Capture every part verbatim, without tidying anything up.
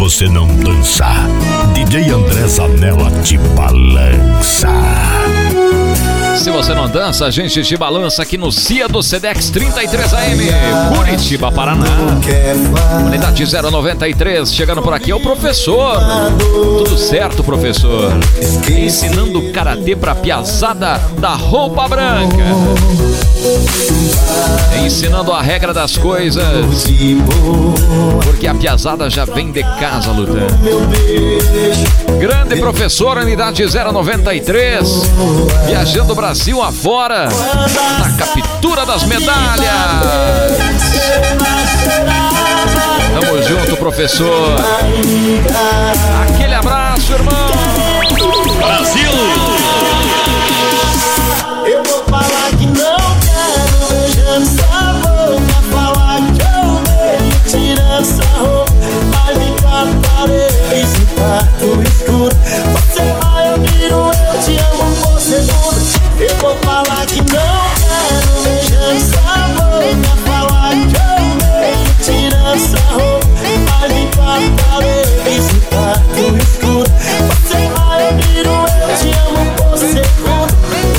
você não dança, D J André Zanella te balança. Se você não dança, a gente te balança aqui no C I A do Sedex trinta e três A M, Curitiba, Paraná. Unidade zero noventa e três, chegando por aqui é o professor. Tudo certo, professor? Ensinando karatê pra piazada da roupa branca. Ensinando a regra das coisas, porque a piazada já vem de casa lutando. Grande professor, unidade zero noventa e três, viajando o Brasil afora, na captura das medalhas. Tamo junto, professor. Aquele abraço, irmão. Brasil! Eu vou falar que não quero, beijando essa boca. Falar que eu dei, tirando essa roupa. Vai ficar na parede, esse quarto escuro. Você vai, eu viro, eu te amo por segundo. Eu vou falar que não quero, beijando essa boca. Falar que eu dei, tirando essa roupa. Vai ficar na parede, esse quarto escuro. Você vai, eu viro, eu te amo por segundo.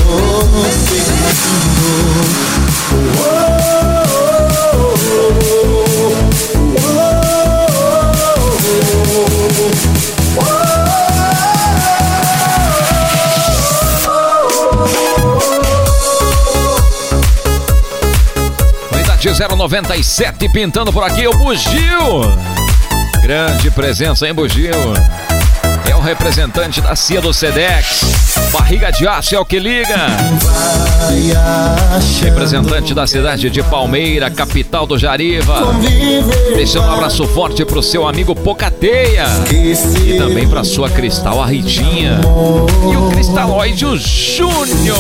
Unidade zero noventa e sete, pintando por aqui o Bugio. Grande presença em Bugio. É o representante da C I A do Sedex. Barriga de aço é o que liga. Representante da cidade de Palmeira, capital do Jariva. Deixando um abraço forte pro seu amigo Pocateia. E também pra sua Cristal, a Ritinha. E o Cristaloide, o Júnior.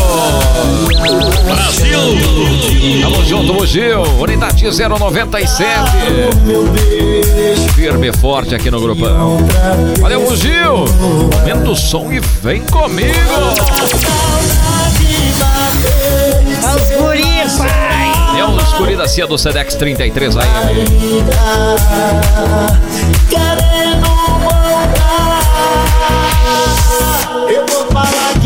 Brasil! Tamo junto, Bugio. Unidade zero noventa e sete. Firme e forte aqui no grupão. Valeu, Bugio. Aumenta o som e vem comigo. É os guri, pai. É os guri da C I A do Sedex trinta e três aí. Querendo voltar. Eu vou falar